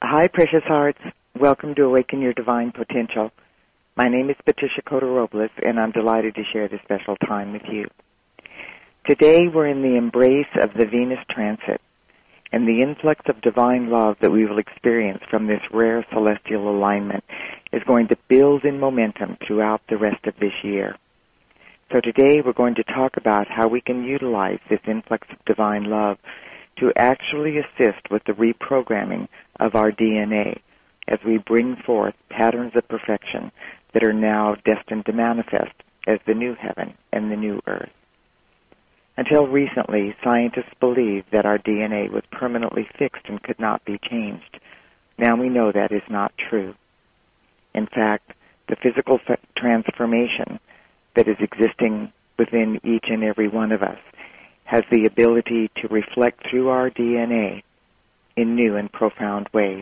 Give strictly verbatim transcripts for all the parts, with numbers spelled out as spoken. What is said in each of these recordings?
Hi, precious hearts. Welcome to Awaken Your Divine Potential. My name is Patricia Cota-Robles, and I'm delighted to share this special time with you. Today, we're in the embrace of the Venus transit and the influx of divine love that we will experience from this rare celestial alignment is going to build in momentum throughout the rest of this year. So today, we're going to talk about how we can utilize this influx of divine love to actually assist with the reprogramming of our D N A as we bring forth patterns of perfection that are now destined to manifest as the new heaven and the new earth. Until recently, scientists believed that our D N A was permanently fixed and could not be changed. Now we know that is not true. In fact, the physical transformation that is existing within each and every one of us has the ability to reflect through our D N A in new and profound ways.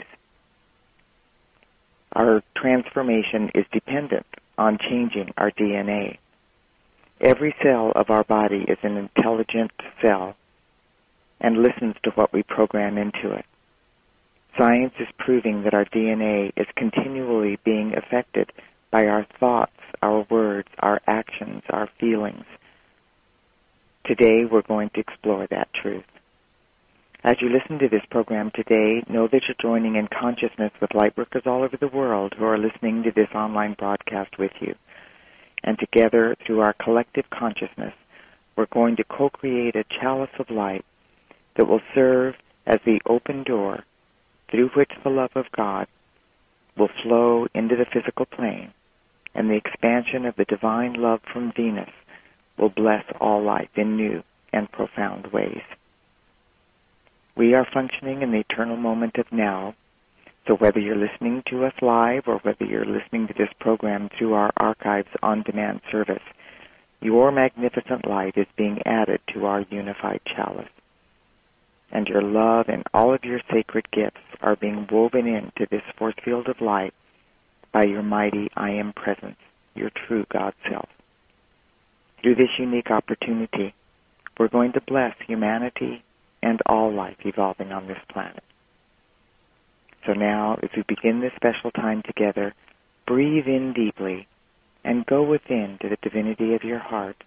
Our transformation is dependent on changing our D N A. Every cell of our body is an intelligent cell and listens to what we program into it. Science is proving that our D N A is continually being affected by our thoughts, our words, our actions, our feelings. Today, we're going to explore that truth. As you listen to this program today, know that you're joining in consciousness with lightworkers all over the world who are listening to this online broadcast with you. And together, through our collective consciousness, we're going to co-create a chalice of light that will serve as the open door through which the love of God will flow into the physical plane, and the expansion of the divine love from Venus will bless all life in new and profound ways. We are functioning in the eternal moment of now, so whether you're listening to us live or whether you're listening to this program through our archives on-demand service, your magnificent light is being added to our unified chalice. And your love and all of your sacred gifts are being woven into this force field of light by your mighty I Am presence, your true God self. Through this unique opportunity, we're going to bless humanity and all life evolving on this planet. So now, as we begin this special time together, breathe in deeply and go within to the divinity of your heart.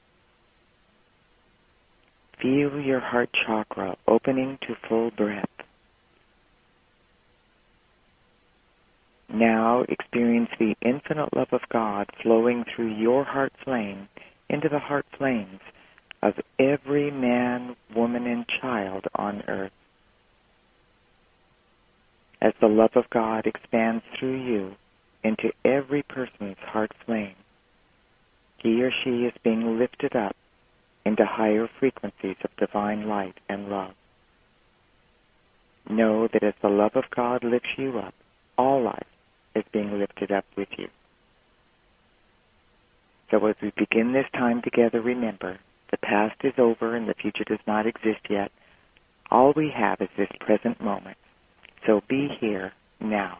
Feel your heart chakra opening to full breath. Now experience the infinite love of God flowing through your heart flame into the heart flames of every man, woman, and child on earth. As the love of God expands through you into every person's heart flame, he or she is being lifted up into higher frequencies of divine light and love. Know that as the love of God lifts you up, all life is being lifted up with you. So as we begin this time together, remember, the past is over and the future does not exist yet. All we have is this present moment. So be here now.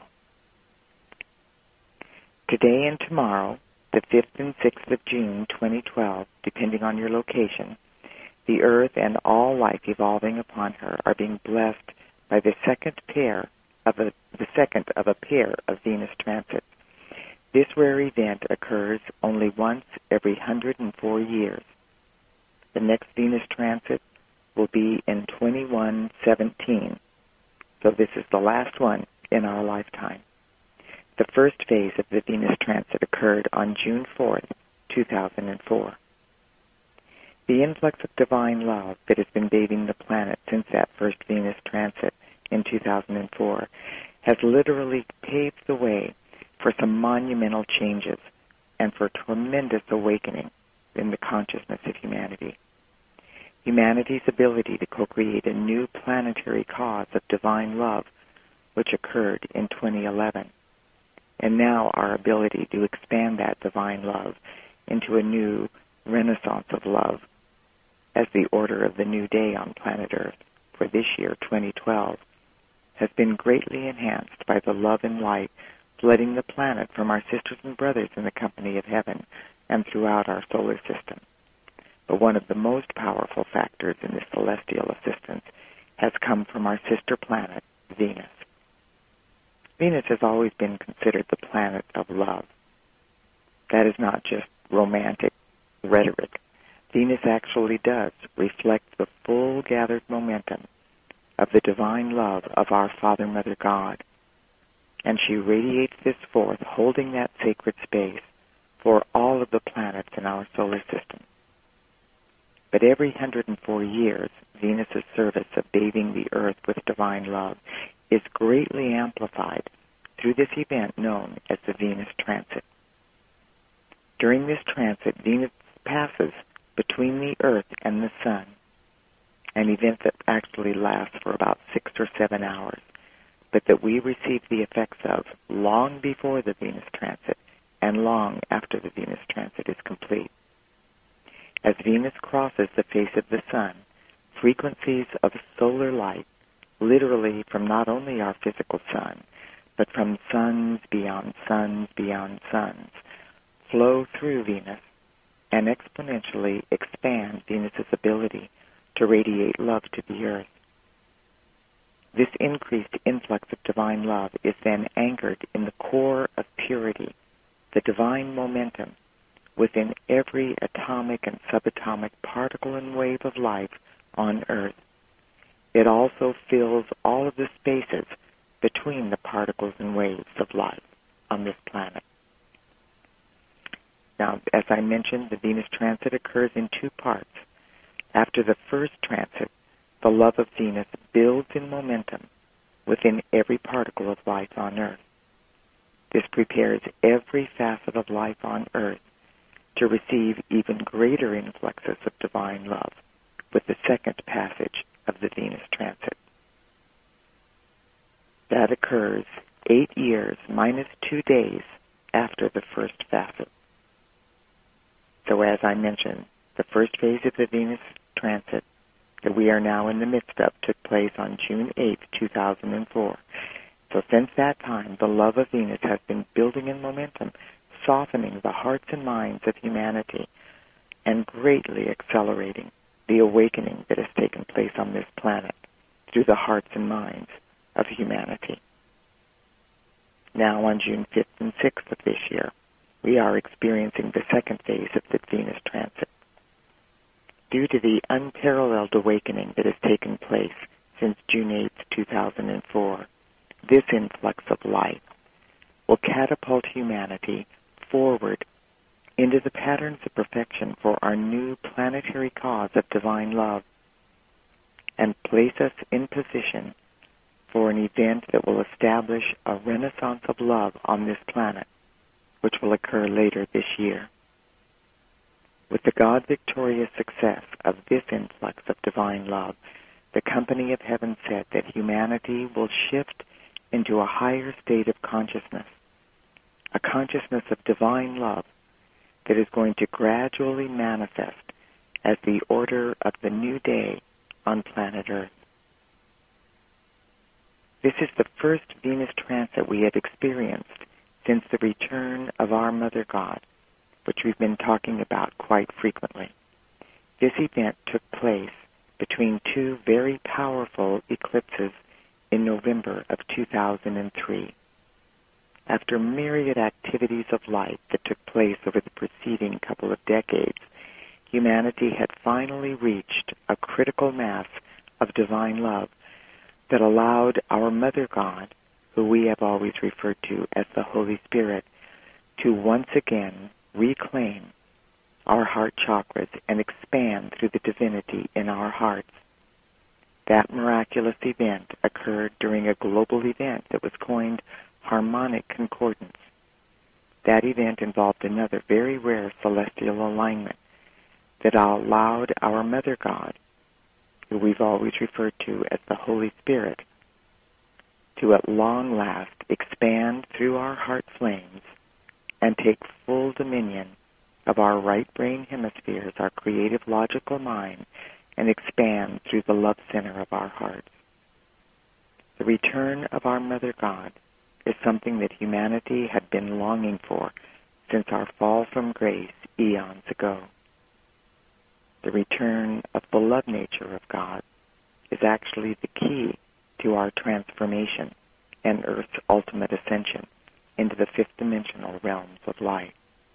Today and tomorrow, the fifth and sixth of June, twenty twelve, depending on your location, the Earth and all life evolving upon her are being blessed by the second pair of a, the second of a pair of Venus transits. This rare event occurs only once every one hundred four years. The next Venus transit will be in twenty-one seventeen, so this is the last one in our lifetime. The first phase of the Venus transit occurred on June fourth, two thousand four. The influx of divine love that has been bathing the planet since that first Venus transit in two thousand four has literally paved the way for some monumental changes and for tremendous awakening in the consciousness of humanity. Humanity's ability to co-create a new planetary cause of divine love, which occurred in twenty eleven, and now our ability to expand that divine love into a new renaissance of love as the order of the new day on planet Earth for this year, twenty twelve, has been greatly enhanced by the love and light flooding the planet from our sisters and brothers in the company of heaven and throughout our solar system. But one of the most powerful factors in this celestial assistance has come from our sister planet, Venus. Venus has always been considered the planet of love. That is not just romantic rhetoric. Venus actually does reflect the full gathered momentum of the divine love of our Father, Mother, God. And she radiates this forth, holding that sacred space for all of the planets in our solar system. But every one hundred four years, Venus's service of bathing the earth with divine love is greatly amplified through this event known as the Venus Transit. During this transit, Venus passes between the earth and the sun, an event that actually lasts for about six or seven hours, but that we receive the effects of long before the Venus Transit and long after the Venus Transit is complete. As Venus crosses the face of the sun, frequencies of solar light, literally from not only our physical sun, but from suns beyond suns beyond suns, flow through Venus and exponentially expand Venus's ability to radiate love to the earth. This increased influx of divine love is then anchored in the core of purity, the divine momentum within every atomic and subatomic particle and wave of life on Earth. It also fills all of the spaces between the particles and waves of life on this planet. Now, as I mentioned, the Venus transit occurs in two parts. After the first transit, the love of Venus builds in momentum within every particle of life on Earth. This prepares every facet of life on Earth to receive even greater influxes of divine love with the second passage of the Venus transit. That occurs eight years minus two days after the first facet. So as I mentioned, the first phase of the Venus transit that we are now in the midst of took place on June eighth, two thousand four. So since that time, the love of Venus has been building in momentum, softening the hearts and minds of humanity, and greatly accelerating the awakening that has taken place on this planet through the hearts and minds of humanity. Now on June fifth and sixth of this year, we are experiencing the second phase of the Venus transit. Due to the unparalleled awakening that has taken place since June eighth, two thousand four, this influx of light will catapult humanity forward into the patterns of perfection for our new planetary cause of divine love and place us in position for an event that will establish a renaissance of love on this planet, which will occur later this year. With the God-victorious success of this influx of divine love, the company of heaven said that humanity will shift into a higher state of consciousness, a consciousness of divine love that is going to gradually manifest as the order of the new day on planet Earth. This is the first Venus transit we have experienced since the return of our Mother God, which we've been talking about quite frequently. This event took place between two very powerful eclipses in November of two thousand three. After myriad activities of light that took place over the preceding couple of decades, humanity had finally reached a critical mass of divine love that allowed our Mother God, who we have always referred to as the Holy Spirit, to once again reclaim our heart chakras and expand through the divinity in our hearts. That miraculous event occurred during a global event that was coined harmonic concordance. That event involved another very rare celestial alignment that allowed our Mother God, who we've always referred to as the Holy Spirit, to at long last expand through our heart flames and take full dominion of our right brain hemispheres, our creative logical mind, and expand through the love center of our hearts. The return of our Mother God is something that humanity had been longing for since our fall from grace eons ago. The return of the love nature of God is actually the key to our transformation and Earth's ultimate ascension into the fifth dimensional realms of light.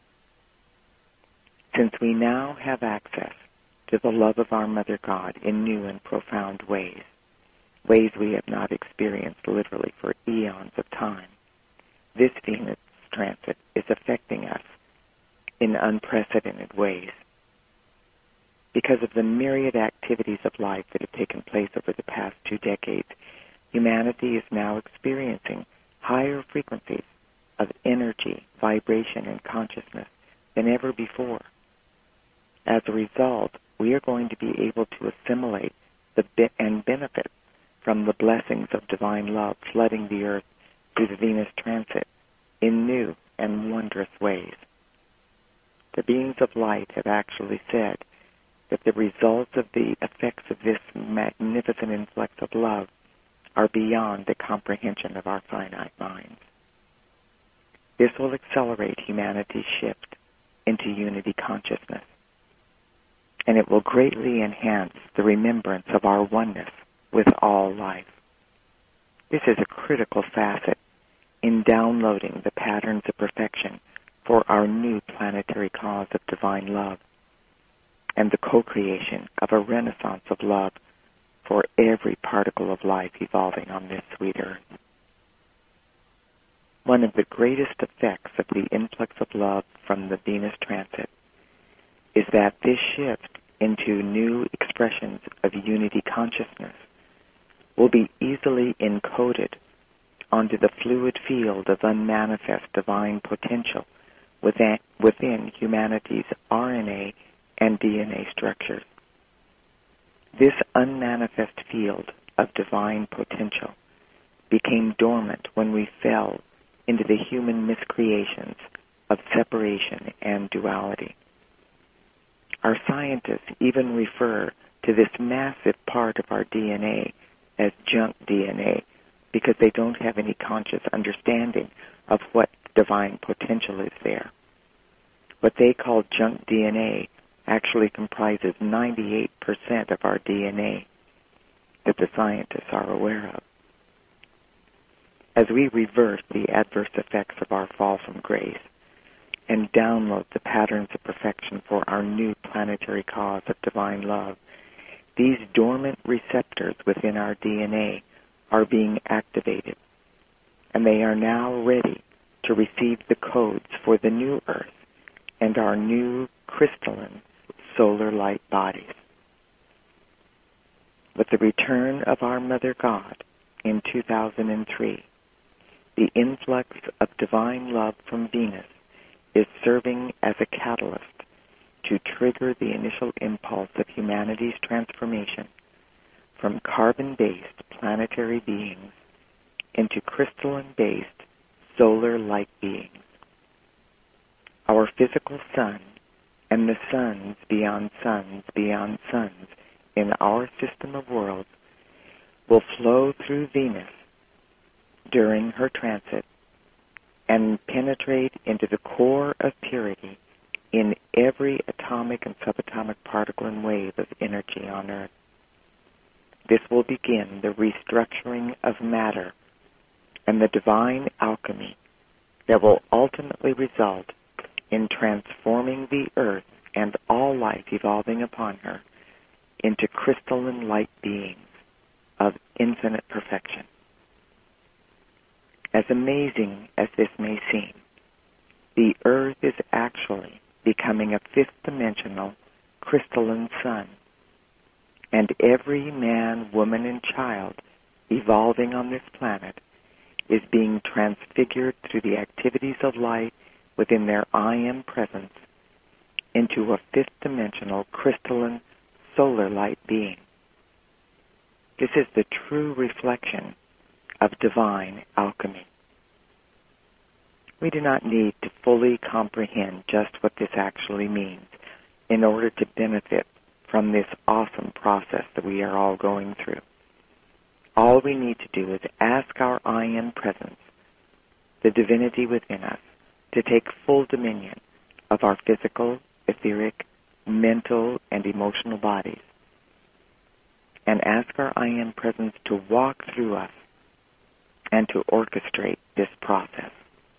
Since we now have access to the love of our Mother God in new and profound ways, ways we have not experienced literally for eons of time, this Venus transit is affecting us in unprecedented ways. Because of the myriad activities of life that have taken place over the past two decades, humanity is now experiencing higher frequencies of energy, vibration, and consciousness than ever before. As a result, we are going to be able to assimilate the bit and benefit from the blessings of divine love flooding the earth through the Venus transit in new and wondrous ways. The beings of light have actually said that the results of the effects of this magnificent influx of love are beyond the comprehension of our finite minds. This will accelerate humanity's shift into unity consciousness, and it will greatly enhance the remembrance of our oneness with all life. This is a critical facet in downloading the patterns of perfection for our new planetary cause of divine love and the co-creation of a renaissance of love for every particle of life evolving on this sweet earth. One of the greatest effects of the influx of love from the Venus transit is that this shift into new expressions of unity consciousness will be easily encoded onto the fluid field of unmanifest divine potential within, within humanity's R N A and D N A structures. This unmanifest field of divine potential became dormant when we fell into the human miscreations of separation and duality. Our scientists even refer to this massive part of our D N A as junk D N A because they don't have any conscious understanding of what divine potential is there. What they call junk D N A actually comprises ninety-eight percent of our D N A that the scientists are aware of. As we reverse the adverse effects of our fall from grace and download the patterns of perfection for our new planetary cause of divine love, these dormant receptors within our D N A are being activated, and they are now ready to receive the codes for the new Earth and our new crystalline solar light bodies. With the return of our Mother God in two thousand three, the influx of divine love from Venus is serving as a catalyst to trigger the initial impulse of humanity's transformation from carbon-based planetary beings into crystalline-based solar light beings. Our physical sun and the suns beyond suns beyond suns in our system of worlds will flow through Venus during her transit and penetrate into the core of purity in every atomic and subatomic particle and wave of energy on Earth. This will begin the restructuring of matter and the divine alchemy that will ultimately result in transforming the Earth and all life evolving upon her into crystalline light beings of infinite perfection. As amazing as this may seem, the Earth is actually becoming a fifth-dimensional crystalline sun, and every man, woman, and child evolving on this planet is being transfigured through the activities of light within their I Am presence into a fifth-dimensional crystalline solar light being. This is the true reflection of divine alchemy. We do not need to fully comprehend just what this actually means in order to benefit from this awesome process that we are all going through. All we need to do is ask our I Am presence, the divinity within us, to take full dominion of our physical, etheric, mental, and emotional bodies, and ask our I Am presence to walk through us and to orchestrate this process.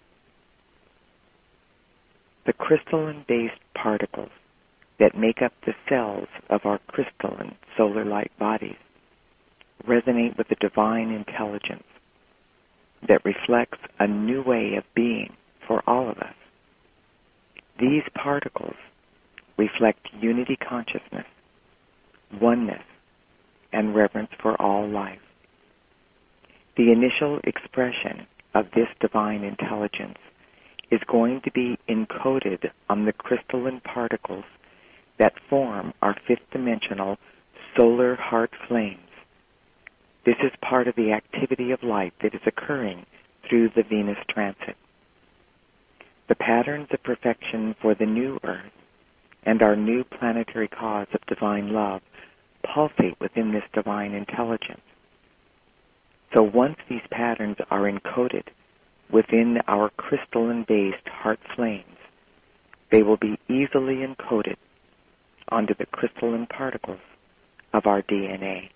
The crystalline-based particles that make up the cells of our crystalline solar light bodies resonate with the divine intelligence that reflects a new way of being for all of us. These particles reflect unity consciousness, oneness, and reverence for all life. The initial expression of this divine intelligence is going to be encoded on the crystalline particles that form our fifth-dimensional solar heart flames. This is part of the activity of light that is occurring through the Venus transit. The patterns of perfection for the new Earth and our new planetary cause of divine love pulsate within this divine intelligence. So once these patterns are encoded within our crystalline-based heart flames, they will be easily encoded onto the crystalline particles of our D N A.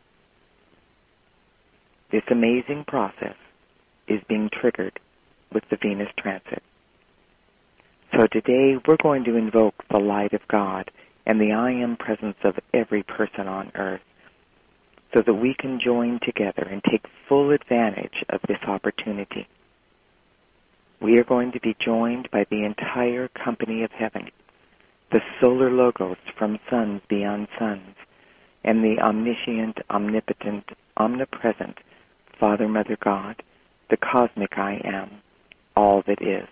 This amazing process is being triggered with the Venus transit. So today we're going to invoke the light of God and the I Am presence of every person on earth so that we can join together and take full advantage of this opportunity. We are going to be joined by the entire company of heaven, the solar logos from suns beyond suns, and the omniscient, omnipotent, omnipresent Father, Mother, God, the cosmic I Am, all that is.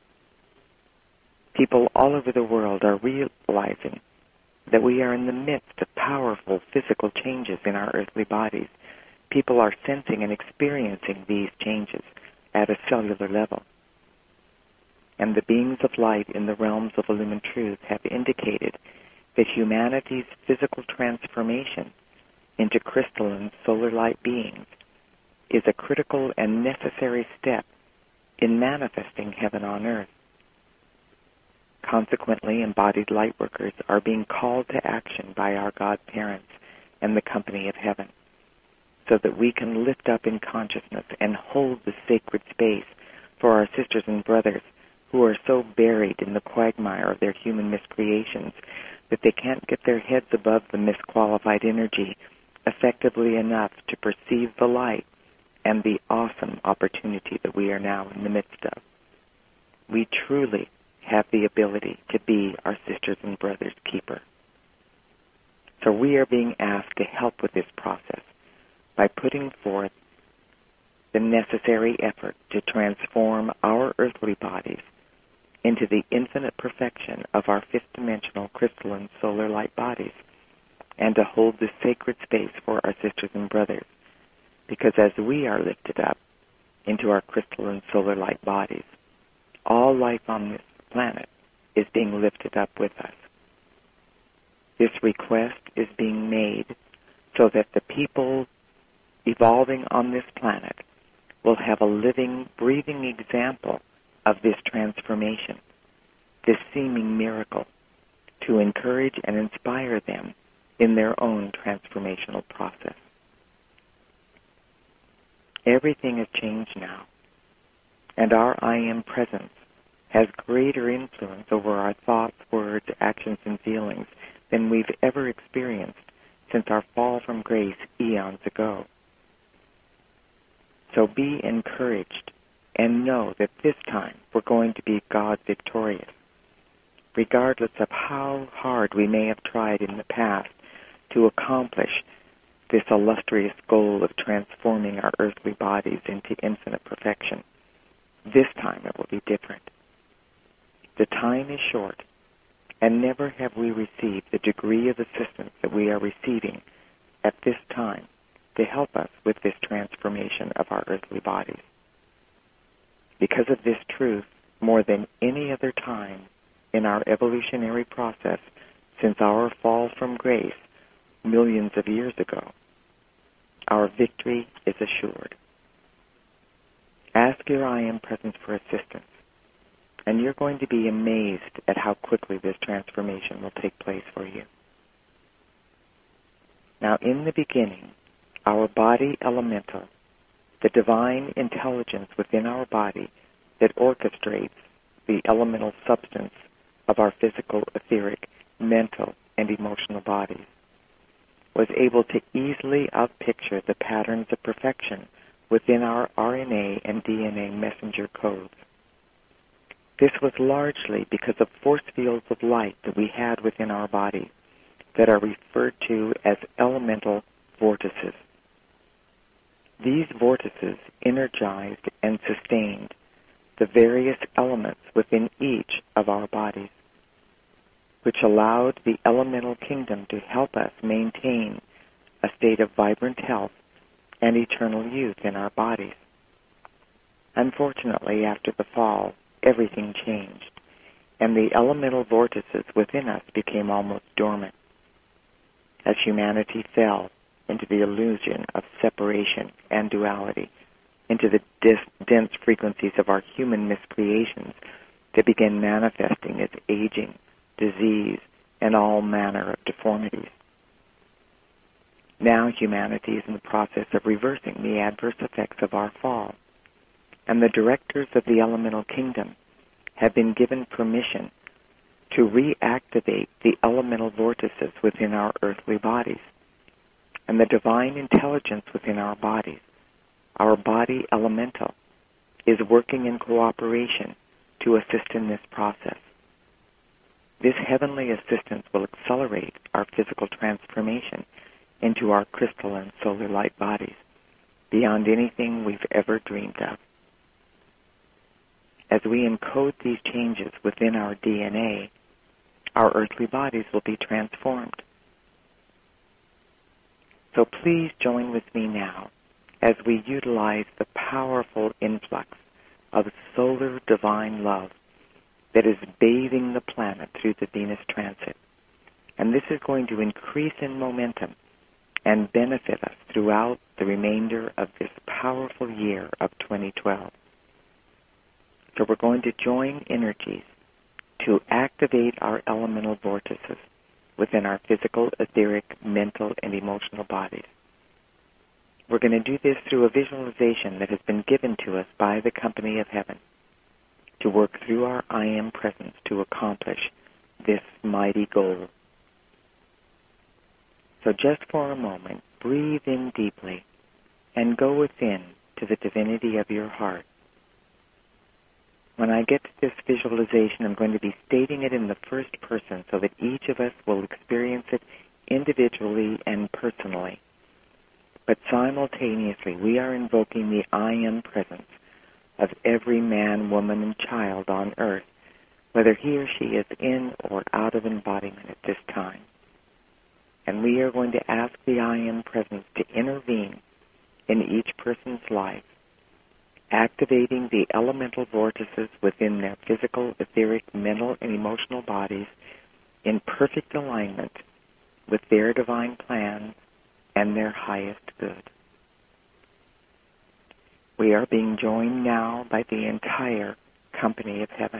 People all over the world are realizing that we are in the midst of powerful physical changes in our earthly bodies. People are sensing and experiencing these changes at a cellular level. And the beings of light in the realms of illumined truth have indicated that humanity's physical transformation into crystalline solar light beings is a critical and necessary step in manifesting heaven on earth. Consequently, embodied light workers are being called to action by our God parents and the company of heaven so that we can lift up in consciousness and hold the sacred space for our sisters and brothers who are so buried in the quagmire of their human miscreations that they can't get their heads above the misqualified energy effectively enough to perceive the light and the awesome opportunity that we are now in the midst of. We truly have the ability to be our sisters and brothers' keeper. So we are being asked to help with this process by putting forth the necessary effort to transform our earthly bodies into the infinite perfection of our fifth-dimensional crystalline solar light bodies and to hold the sacred space for our sisters and brothers. Because as we are lifted up into our crystalline solar light bodies, all life on this planet is being lifted up with us. This request is being made so that the people evolving on this planet will have a living, breathing example of this transformation, this seeming miracle, to encourage and inspire them in their own transformational process. Everything has changed now, and our I Am presence has greater influence over our thoughts, words, actions, and feelings than we've ever experienced since our fall from grace eons ago. So be encouraged and know that this time we're going to be God victorious, regardless of how hard we may have tried in the past to accomplish this illustrious goal of transforming our earthly bodies into infinite perfection. This time it will be different. The time is short, and never have we received the degree of assistance that we are receiving at this time to help us with this transformation of our earthly bodies. Because of this truth, more than any other time in our evolutionary process since our fall from grace millions of years ago, our victory is assured. Ask your I Am presence for assistance, and you're going to be amazed at how quickly this transformation will take place for you. Now, in the beginning, our body elemental, the divine intelligence within our body that orchestrates the elemental substance of our physical, etheric, mental, and emotional bodies, was able to easily outpicture the patterns of perfection within our R N A and D N A messenger codes. This was largely because of force fields of light that we had within our body that are referred to as elemental vortices. These vortices energized and sustained the various elements within each of our bodies, which allowed the elemental kingdom to help us maintain a state of vibrant health and eternal youth in our bodies. Unfortunately, after the fall, everything changed, and the elemental vortices within us became almost dormant as humanity fell into the illusion of separation and duality, into the dis- dense frequencies of our human miscreations that began manifesting as aging, disease, and all manner of deformities. Now humanity is in the process of reversing the adverse effects of our fall, and the directors of the elemental kingdom have been given permission to reactivate the elemental vortices within our earthly bodies. And the divine intelligence within our bodies, our body elemental, is working in cooperation to assist in this process. This heavenly assistance will accelerate our physical transformation into our crystal and solar light bodies beyond anything we've ever dreamed of. As we encode these changes within our D N A, our earthly bodies will be transformed. So please join with me now as we utilize the powerful influx of solar divine love that is bathing the planet through the Venus transit. And this is going to increase in momentum and benefit us throughout the remainder of this powerful year of twenty twelve. So we're going to join energies to activate our elemental vortices within our physical, etheric, mental, and emotional bodies. We're going to do this through a visualization that has been given to us by the Company of Heaven to work through our I Am presence to accomplish this mighty goal. So just for a moment, breathe in deeply and go within to the divinity of your heart. When I get to this visualization, I'm going to be stating it in the first person so that each of us will experience it individually and personally. But simultaneously, we are invoking the I Am presence of every man, woman, and child on earth, whether he or she is in or out of embodiment at this time. And we are going to ask the I Am presence to intervene in each person's life, activating the elemental vortices within their physical, etheric, mental, and emotional bodies in perfect alignment with their divine plans and their highest good. We are being joined now by the entire Company of Heaven,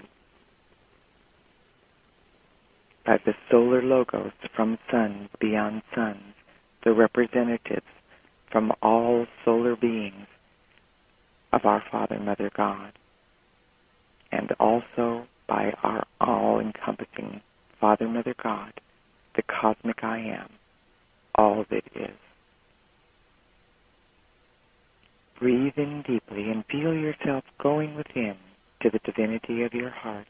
by the solar logos from suns beyond suns, the representatives from all solar beings of our Father, Mother, God, and also by our all-encompassing Father, Mother, God, the cosmic I Am, all that is. Breathe in deeply and feel yourself going within to the divinity of your heart.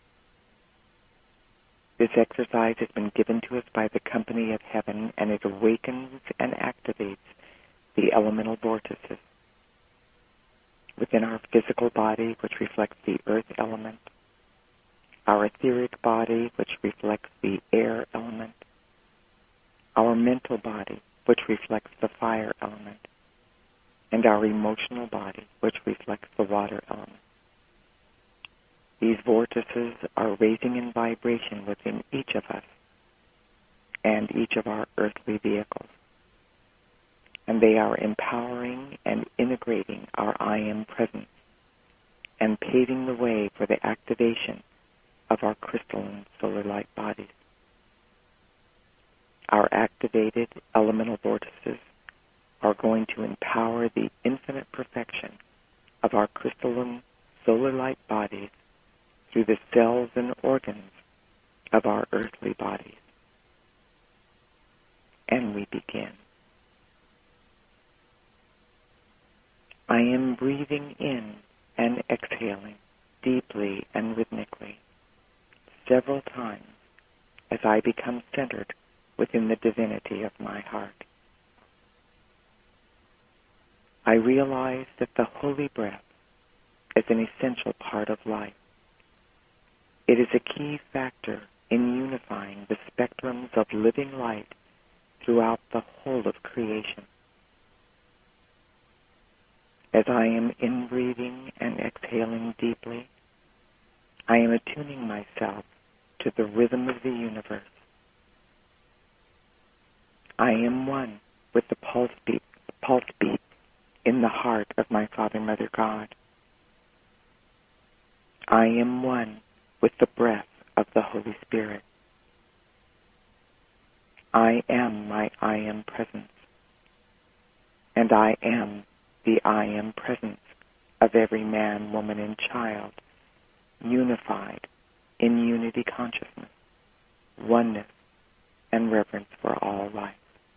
This exercise has been given to us by the Company of Heaven, and it awakens and activates the elemental vortices within our physical body, which reflects the earth element, our etheric body, which reflects the air element, our mental body, which reflects the fire element, and our emotional body, which reflects the water element. These vortices are raising in vibration within each of us and each of our earthly vehicles. And they are empowering and integrating our I Am presence and paving the way for the activation of our crystalline solar light bodies. Our activated elemental vortices are going to empower the infinite perfection of our crystalline solar light bodies through the cells and organs of our earthly bodies. And we begin. I am breathing in and exhaling deeply and rhythmically several times as I become centered within the divinity of my heart. I realize that the holy breath is an essential part of life. It is a key factor in unifying the spectrums of living light throughout the whole of creation. As I am inbreathing and exhaling deeply, I am attuning myself to the rhythm of the universe. I am one with the pulse beat, pulse beat in the heart of my Father, Mother, God. I am one with the breath of the Holy Spirit. I am my I am presence, and I am the I am presence of every man, woman, and child, unified in unity consciousness, oneness, and reverence for all life.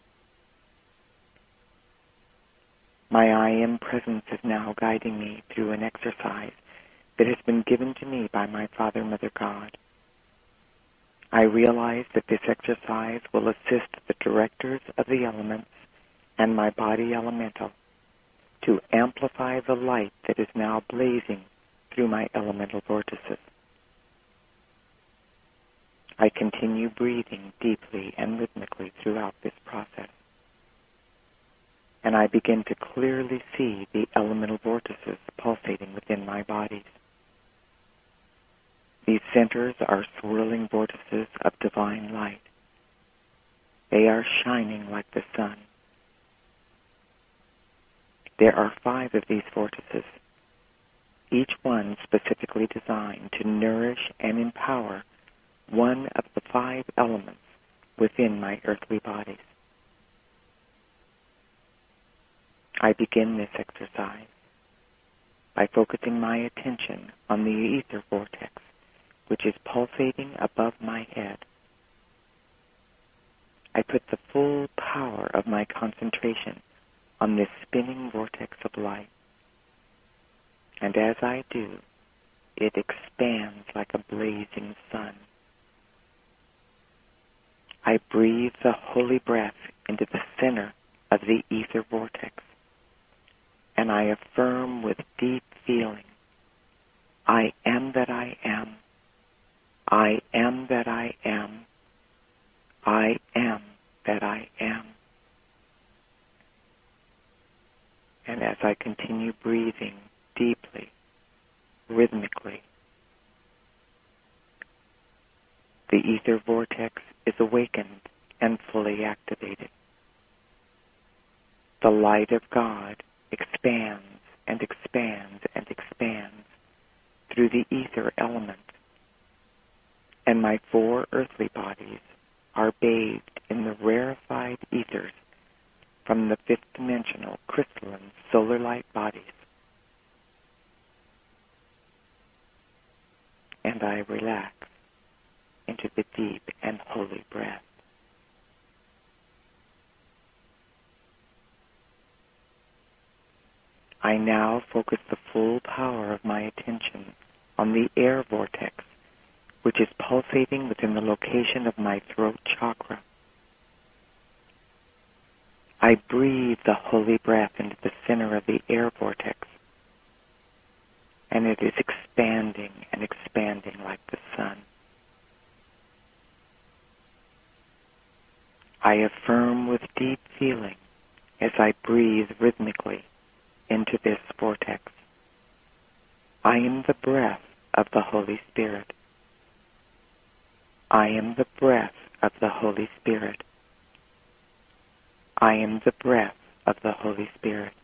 My I am presence is now guiding me through an exercise that has been given to me by my Father, Mother, God. I realize that this exercise will assist the directors of the elements and my body elemental to amplify the light that is now blazing through my elemental vortices. I continue breathing deeply and rhythmically throughout this process, and I begin to clearly see the elemental vortices pulsating within my bodies. These centers are swirling vortices of divine light. They are shining like the sun. There are five of these vortices, each one specifically designed to nourish and empower one of the five elements within my earthly bodies. I begin this exercise by focusing my attention on the ether vortex, which is pulsating above my head. I put the full power of my concentration on this spinning vortex of light, and as I do, it expands like a blazing sun. I breathe the holy breath into the center of the ether vortex, and I affirm with deep feeling, I am that I am. I am that I am. I am that I am. And as I continue breathing deeply, rhythmically, the ether vortex is awakened and fully activated. The light of God expands and expands and expands through the ether element, and my four earthly bodies are bathed in the rarefied ethers from the fifth dimensional crystalline solar light bodies. And I relax into the deep and holy breath. I now focus the full power of my attention on the air vortex, which is pulsating within the location of my throat chakra. I breathe the holy breath into the center of the air vortex, and it is expanding and expanding like the sun. I affirm with deep feeling as I breathe rhythmically into this vortex. I am the breath of the Holy Spirit. I am the breath of the Holy Spirit. I am the breath of the Holy Spirit.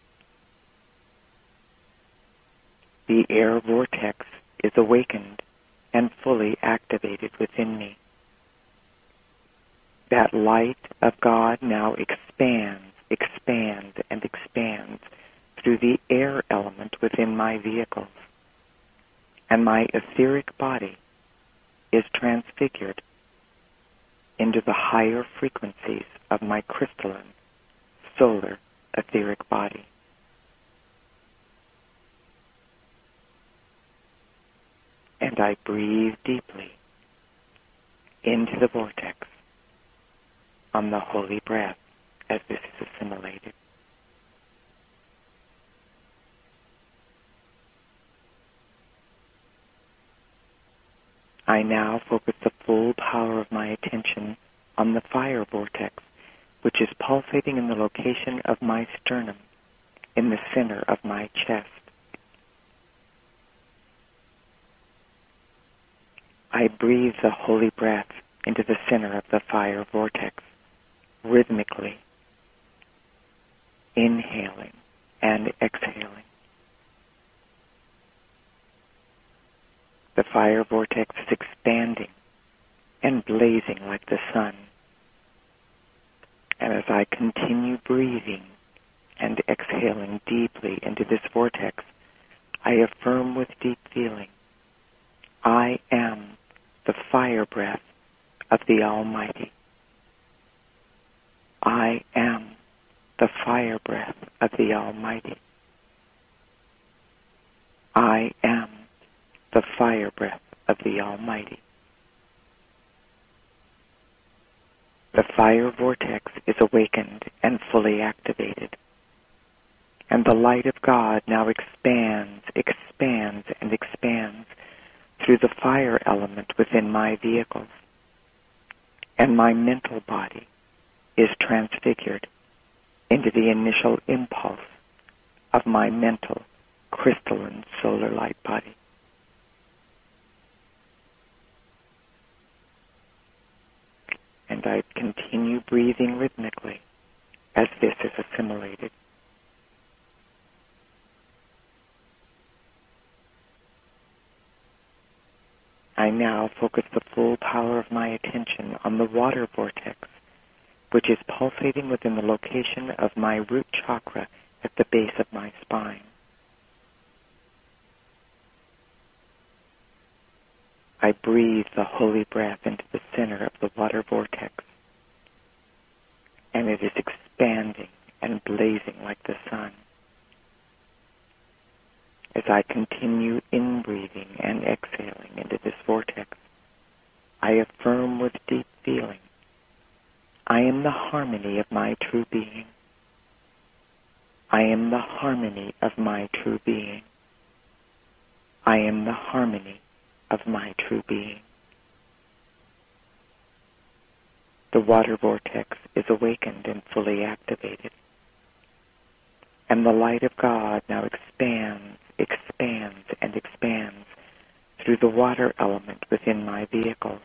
The air vortex is awakened and fully activated within me. That light of God now expands expands and expands through the air element within my vehicles, and my etheric body is transfigured into the higher frequencies of my crystalline, solar, etheric body. And I breathe deeply into the vortex on the holy breath as this is assimilated. I now focus the full power of my attention on the fire vortex, which is pulsating in the location of my sternum, in the center of my chest. I breathe the holy breath into the center of the fire vortex, rhythmically, inhaling and exhaling. The fire vortex is expanding and blazing like the sun. And as I continue breathing and exhaling deeply into this vortex, I affirm with deep feeling, I am the fire breath of the Almighty. I am the fire breath of the Almighty. I am the fire breath of the Almighty. The fire vortex is awakened and fully activated, and the light of God now expands, expands, and expands through the fire element within my vehicles, and my mental body is transfigured into the initial impulse of my mental crystalline solar light body. And I continue breathing rhythmically as this is assimilated. I now focus the full power of my attention on the water vortex, which is pulsating within the location of my root chakra at the base of my spine. I breathe the holy breath into the center of the water vortex, and it is expanding and blazing like the sun. As I continue in-breathing and exhaling into this vortex, I affirm with deep feeling, I am the harmony of my true being. I am the harmony of my true being. I am the harmony of my true being. The water vortex is awakened and fully activated, and the light of God now expands, expands, and expands through the water element within my vehicles,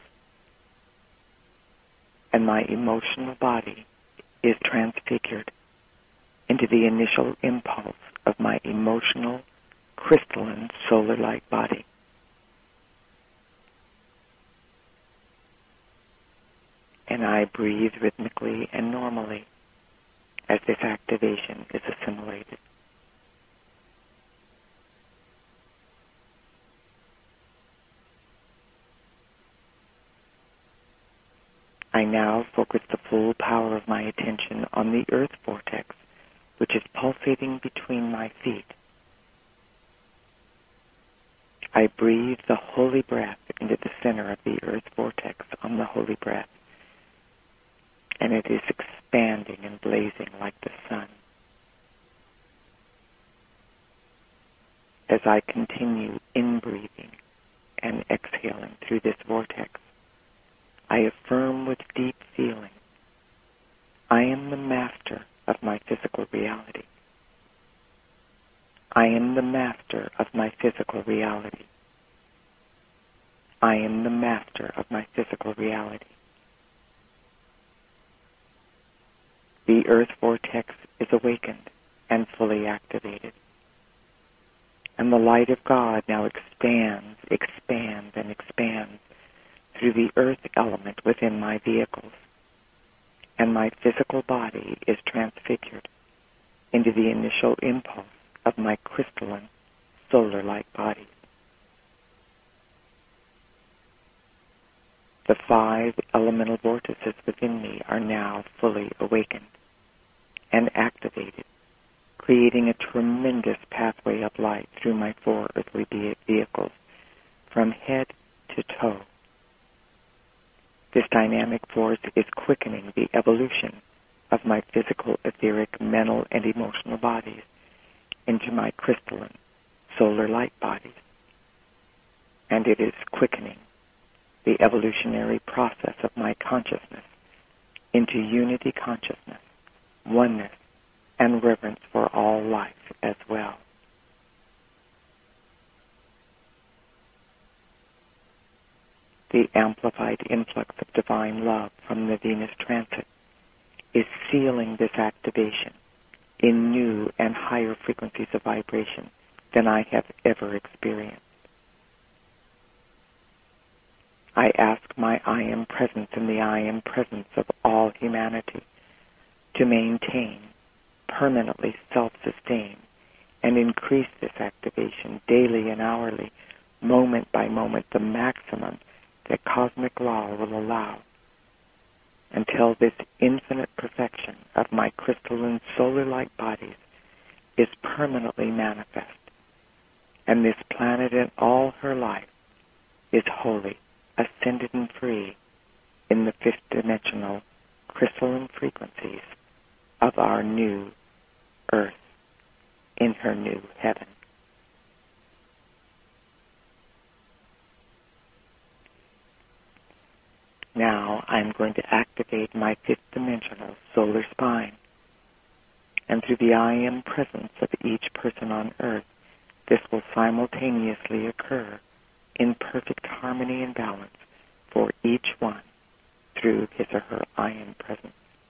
and my emotional body is transfigured into the initial impulse of my emotional crystalline solar light body. And I breathe rhythmically and normally as this activation is assimilated. I now focus the full power of my attention on the earth vortex, which is pulsating between my feet. I breathe the holy breath into the center of the earth vortex on the holy breath, and it is expanding and blazing like the sun. As I continue in-breathing and exhaling through this vortex, I affirm with deep feeling, I am the master of my physical reality. I am the master of my physical reality. I am the master of my physical reality. The earth vortex is awakened and fully activated, and the light of God now expands, expands, and expands through the earth element within my vehicles, and my physical body is transfigured into the initial impulse of my crystalline, solar-like body. The five elemental vortices within me are now fully awakened and activated, creating a tremendous pathway of light through my four earthly vehicles, from head to toe. This dynamic force is quickening the evolution of my physical, etheric, mental, and emotional bodies into my crystalline, solar light bodies. And it is quickening the evolutionary process of my consciousness into unity consciousness, oneness, and reverence for all life as well. The amplified influx of divine love from the Venus transit is sealing this activation in new and higher frequencies of vibration than I have ever experienced. I ask my I Am Presence in the I Am Presence of all humanity to maintain, permanently self-sustain, and increase this activation daily and hourly, moment by moment, the maximum that cosmic law will allow, until this infinite perfection of my crystalline solar-like bodies is permanently manifest, and this planet and all her life is wholly ascended and free in the fifth dimensional crystalline frequencies of our new earth in her new heaven. Now I'm going to activate my fifth dimensional solar spine, and through the I Am presence of each person on earth, this will simultaneously occur in perfect harmony and balance for each one through his or her I Am presence.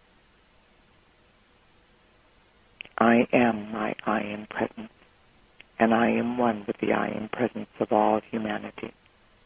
I am my I Am presence, and I am one with the I Am presence of all humanity.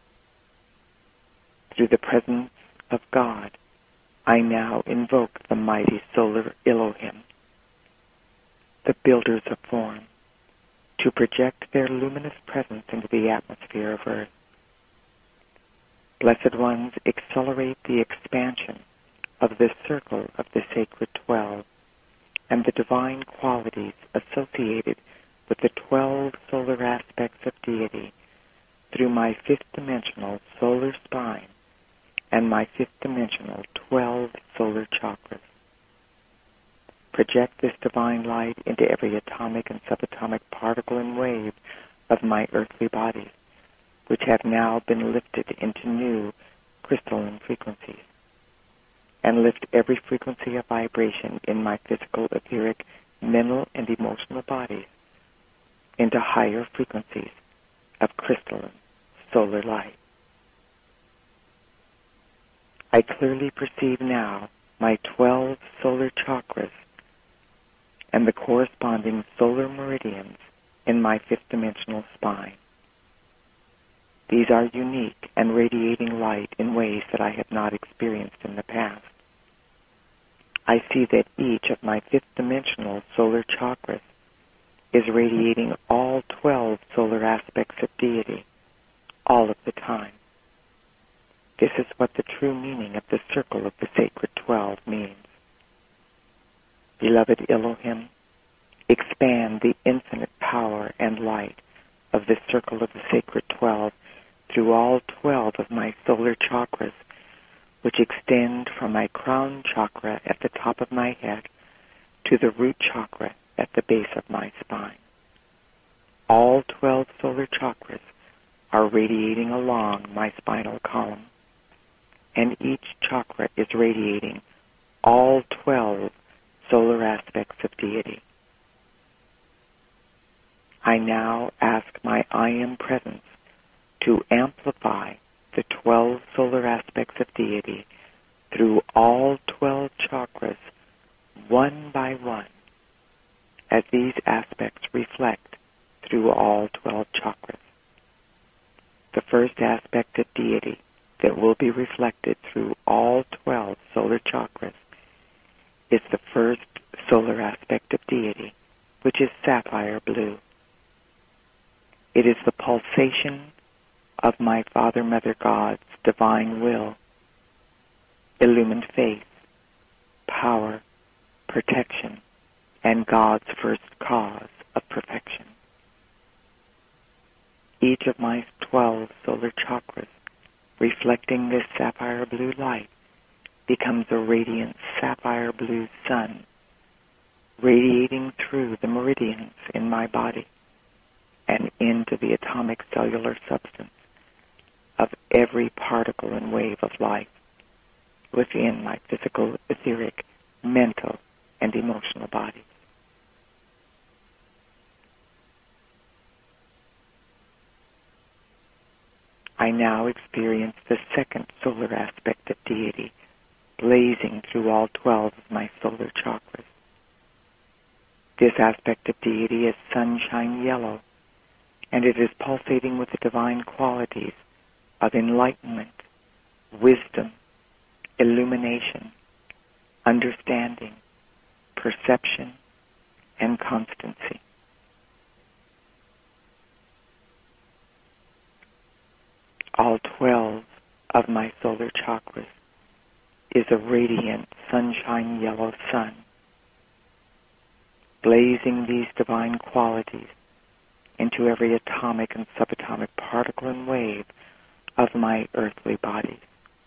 Through the presence of God, I now invoke the mighty solar Elohim, the builders of form, to project their luminous presence into the atmosphere of Earth. Blessed ones, accelerate the expansion of the circle of the sacred twelve and the divine qualities associated with the twelve solar aspects of deity through my fifth dimensional solar spine and my fifth dimensional twelve solar chakras. Project this divine light into every atomic and subatomic particle and wave of my earthly bodies, which have now been lifted into new crystalline frequencies, and lift every frequency of vibration in my physical, etheric, mental, and emotional bodies into higher frequencies of crystalline solar light. I clearly perceive now my twelve solar chakras and the corresponding solar meridians in my fifth dimensional spine. These are unique and radiating light in ways that I have not experienced in the past. I see that each of my fifth dimensional solar chakras is radiating all twelve solar aspects of deity all of the time. This is what the true meaning of the circle of the sacred twelve means. Beloved Elohim, expand the infinite power and light of the circle of the sacred twelve through all twelve of my solar chakras, which extend from my crown chakra at the top of my head to the root chakra at the base of my spine. All twelve solar chakras are radiating along my spinal column, and each chakra is radiating all twelve solar aspects of deity. I now ask my I Am presence to amplify the twelve solar aspects of deity through all twelve chakras, one by one, as these aspects reflect through all twelve chakras. The first aspect of deity that will be reflected through all twelve solar chakras is the first solar aspect of deity, which is sapphire blue. It is the pulsation of my Father, Mother God's divine will, illumined faith, power, protection, and God's first cause of perfection. Each of my twelve solar chakras, reflecting this sapphire blue light, becomes a radiant sapphire blue sun, radiating through the meridians in my body and into the atomic cellular substance of every particle and wave of life within my physical, etheric, mental, and emotional bodies. I now experience the second solar aspect of deity, blazing through all twelve of my solar chakras. This aspect of deity is sunshine yellow, and it is pulsating with the divine qualities of enlightenment, wisdom, illumination, understanding, perception, and constancy. All twelve of my solar chakras is a radiant sunshine yellow sun, blazing these divine qualities into every atomic and subatomic particle and wave of my earthly bodies.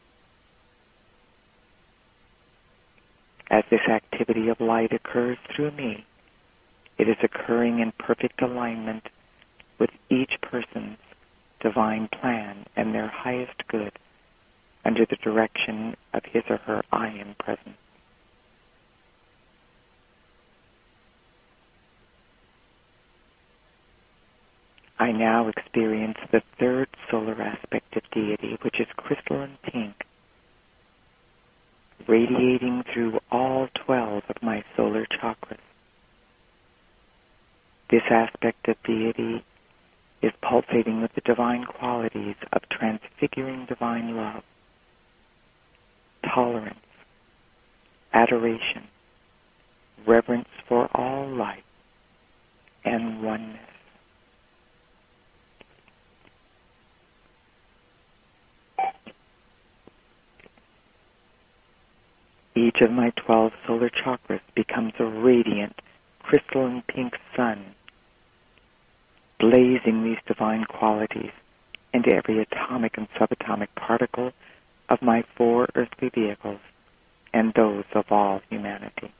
As this activity of light occurs through me, it is occurring in perfect alignment with each person's divine plan and their highest good under the direction of his or her I Am Presence. I now experience the third solar aspect of deity, which is crystalline pink, radiating through all twelve of my solar chakras. This aspect of deity is pulsating with the divine qualities of transfiguring divine love, tolerance, adoration, reverence for all life, and oneness. Each of my twelve solar chakras becomes a radiant, crystalline pink sun, blazing these divine qualities into every atomic and subatomic particle of my four earthly vehicles and those of all humanity.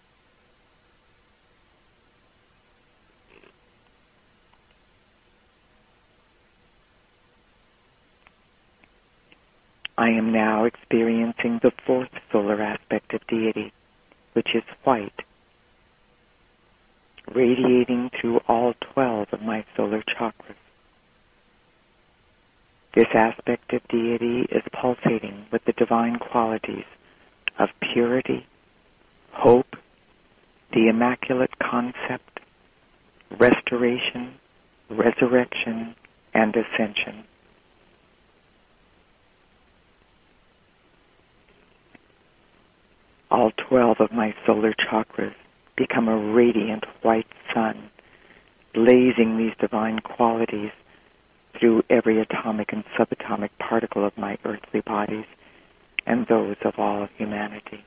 I am now experiencing the fourth solar aspect of deity, which is white, radiating through all twelve of my solar chakras. This aspect of deity is pulsating with the divine qualities of purity, hope, the immaculate concept, restoration, resurrection, and ascension. All twelve of my solar chakras become a radiant white sun, blazing these divine qualities through every atomic and subatomic particle of my earthly bodies and those of all humanity.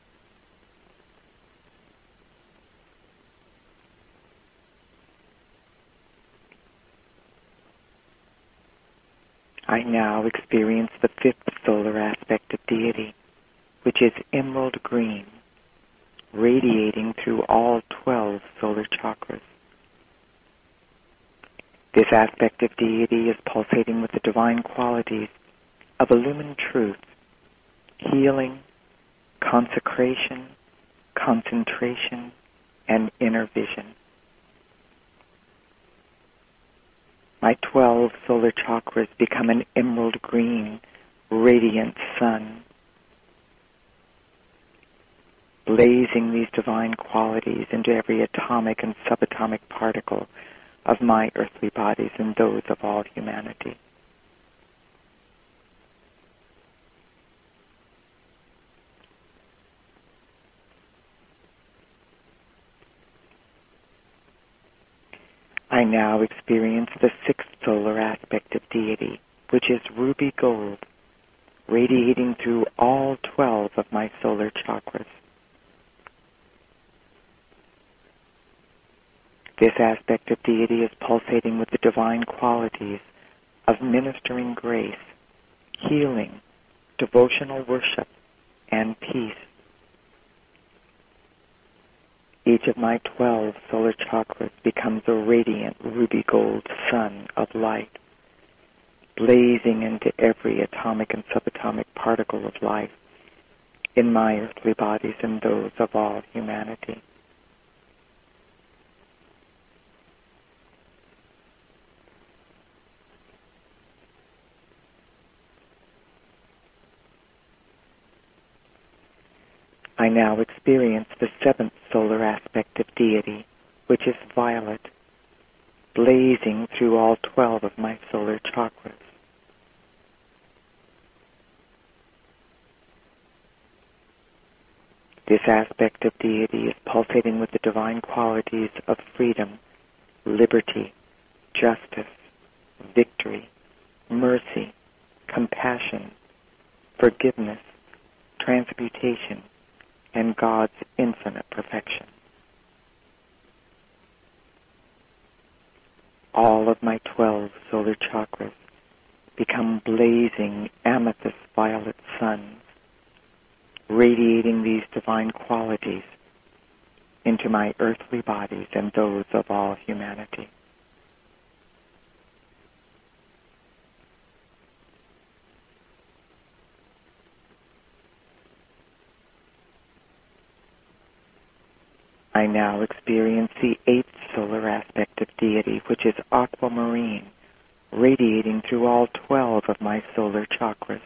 I now experience the fifth solar aspect of deity, which is emerald green, radiating through all twelve solar chakras. This aspect of deity is pulsating with the divine qualities of illumined truth, healing, consecration, concentration, and inner vision. My twelve solar chakras become an emerald green, radiant sun, blazing these divine qualities into every atomic and subatomic particle of my earthly bodies and those of all humanity. I now experience the sixth solar aspect of deity, which is ruby gold, radiating through all twelve of my solar chakras. This aspect of deity is pulsating with the divine qualities of ministering grace, healing, devotional worship, and peace. Each of my twelve solar chakras becomes a radiant ruby gold sun of light, blazing into every atomic and subatomic particle of life in my earthly bodies and those of all humanity. I now experience the seventh solar aspect of deity, which is violet, blazing through all twelve of my solar chakras. This aspect of deity is pulsating with the divine qualities of freedom, liberty, justice, victory, mercy, compassion, forgiveness, transmutation, and God's infinite perfection. All of my twelve solar chakras become blazing amethyst violet suns, radiating these divine qualities into my earthly bodies and those of all humanity. I now experience the eighth solar aspect of deity, which is aquamarine, radiating through all twelve of my solar chakras.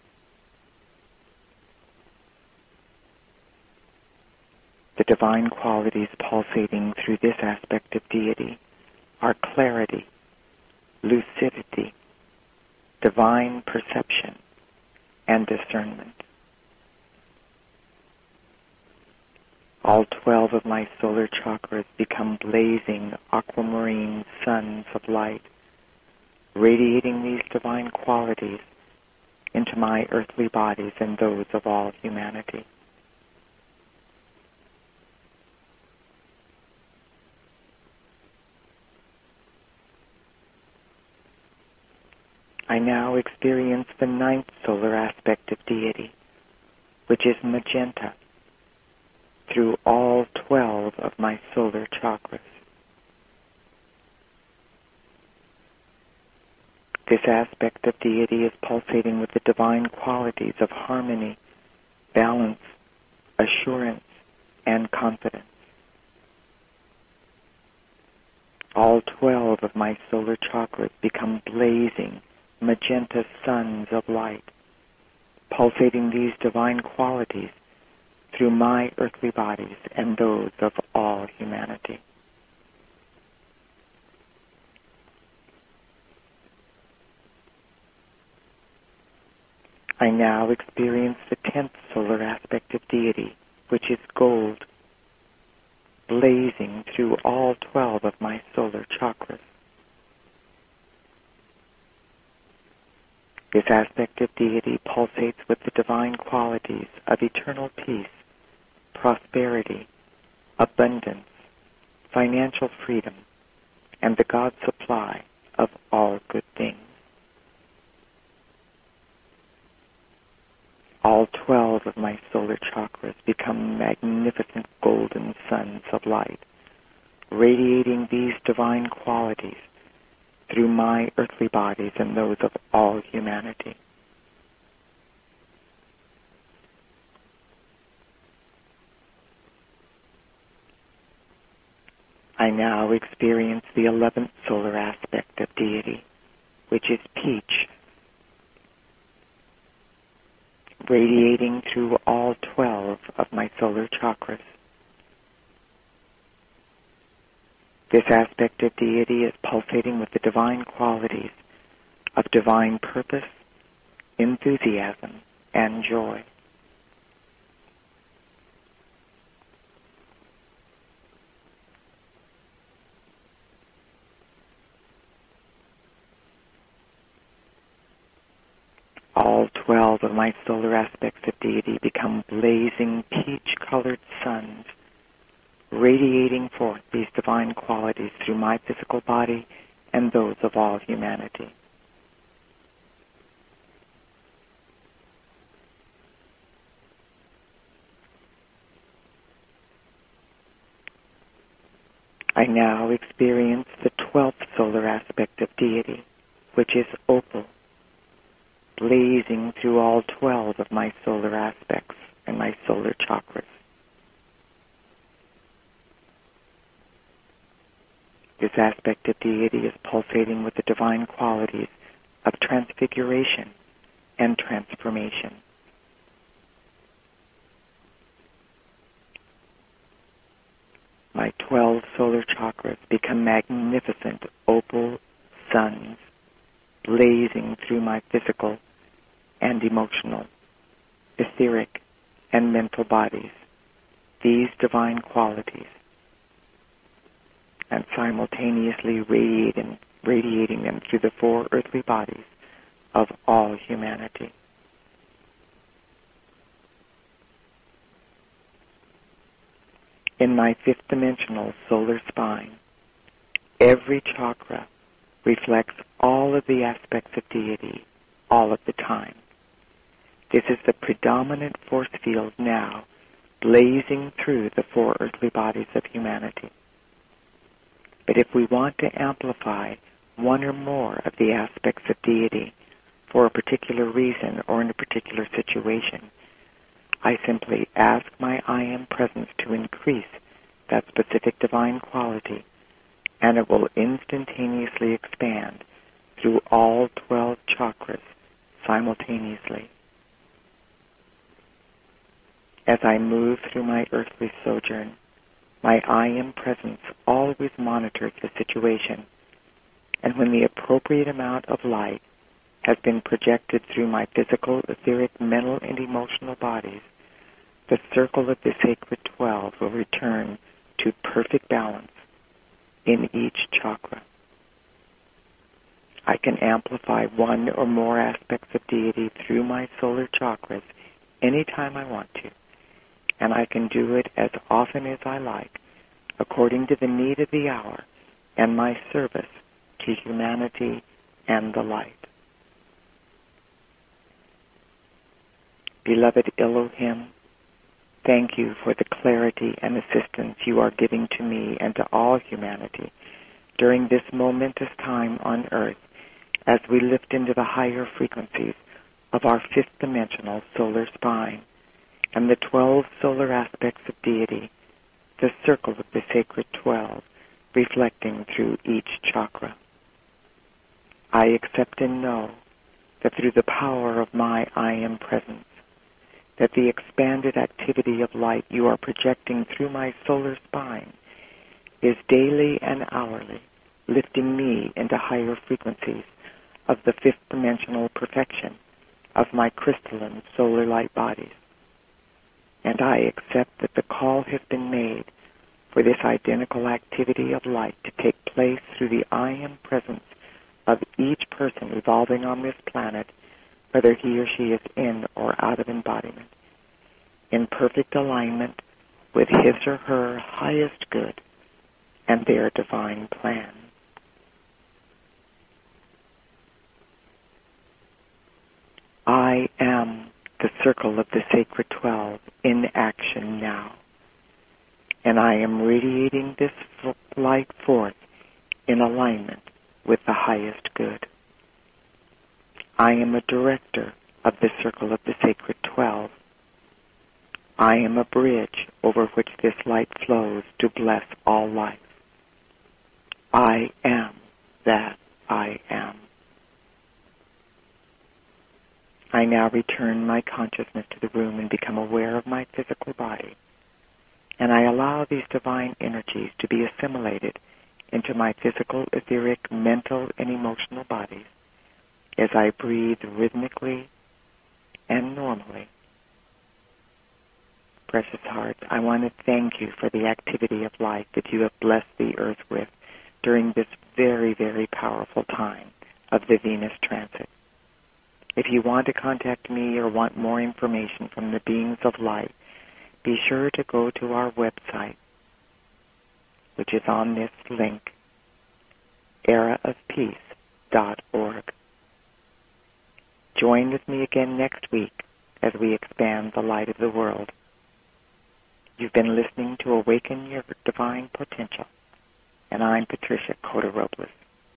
The divine qualities pulsating through this aspect of deity are clarity, lucidity, divine perception, and discernment. All twelve of my solar chakras become blazing aquamarine suns of light, radiating these divine qualities into my earthly bodies and those of all humanity. I now experience the ninth solar aspect of deity, which is magenta, through all twelve of my solar chakras. This aspect of deity is pulsating with the divine qualities of harmony, balance, assurance, and confidence. All twelve of my solar chakras become blazing magenta suns of light, pulsating these divine qualities through my earthly bodies and those of all humanity. I now experience the tenth solar aspect of deity, which is gold, blazing through all twelve of my solar chakras. This aspect of deity pulsates with the divine qualities of eternal peace, prosperity, abundance, financial freedom, and the God supply of all good things. All twelve of my solar chakras become magnificent golden suns of light, radiating these divine qualities through my earthly bodies and those of all humanity. I now experience the eleventh solar aspect of deity, which is peach, radiating through all twelve of my solar chakras. This aspect of deity is pulsating with the divine qualities of divine purpose, enthusiasm, and joy. all twelve of my solar aspects of deity become blazing peach-colored suns, radiating forth these divine qualities through my physical body and those of all humanity. I now experience the twelfth solar aspect of deity, which is opal, blazing through all twelve of my solar aspects and my solar chakras. This aspect of deity is pulsating with the divine qualities of transfiguration and transformation. My twelve solar chakras become magnificent opal suns, blazing through my physical and emotional, etheric, and mental bodies, these divine qualities, and simultaneously radiating, radiating them through the four earthly bodies of all humanity. In my fifth dimensional solar spine, every chakra reflects all of the aspects of deity all of the time. This is the predominant force field now blazing through the four earthly bodies of humanity. But if we want to amplify one or more of the aspects of deity for a particular reason or in a particular situation, I simply ask my I Am Presence to increase that specific divine quality, and it will instantaneously expand through all twelve chakras simultaneously. As I move through my earthly sojourn, my I Am Presence always monitors the situation, and when the appropriate amount of light has been projected through my physical, etheric, mental, and emotional bodies, the circle of the sacred twelve will return to perfect balance in each chakra. I can amplify one or more aspects of deity through my solar chakras anytime I want to, and I can do it as often as I like, according to the need of the hour and my service to humanity and the light. Beloved Elohim, thank you for the clarity and assistance you are giving to me and to all humanity during this momentous time on earth as we lift into the higher frequencies of our fifth dimensional solar spine and the twelve solar aspects of deity, the circle of the sacred twelve, reflecting through each chakra. I accept and know that through the power of my I Am Presence, that the expanded activity of light you are projecting through my solar spine is daily and hourly lifting me into higher frequencies of the fifth dimensional perfection of my crystalline solar light bodies. And I accept that the call has been made for this identical activity of light to take place through the I Am Presence of each person evolving on this planet, whether he or she is in or out of embodiment, in perfect alignment with his or her highest good and their divine plan. I am the circle of the sacred twelve in action now, and I am radiating this light forth in alignment with the highest good. I am a director of the circle of the sacred twelve. I am a bridge over which this light flows to bless all life. I am that I am. I now return my consciousness to the room and become aware of my physical body, and I allow these divine energies to be assimilated into my physical, etheric, mental, and emotional bodies as I breathe rhythmically and normally. Precious hearts, I want to thank you for the activity of light that you have blessed the earth with during this very, very powerful time of the Venus transit. If you want to contact me or want more information from the beings of light, be sure to go to our website, which is on this link, era of peace dot org. Join with me again next week as we expand the light of the world. You've been listening to Awaken Your Divine Potential, and I'm Patricia Cota-Robles.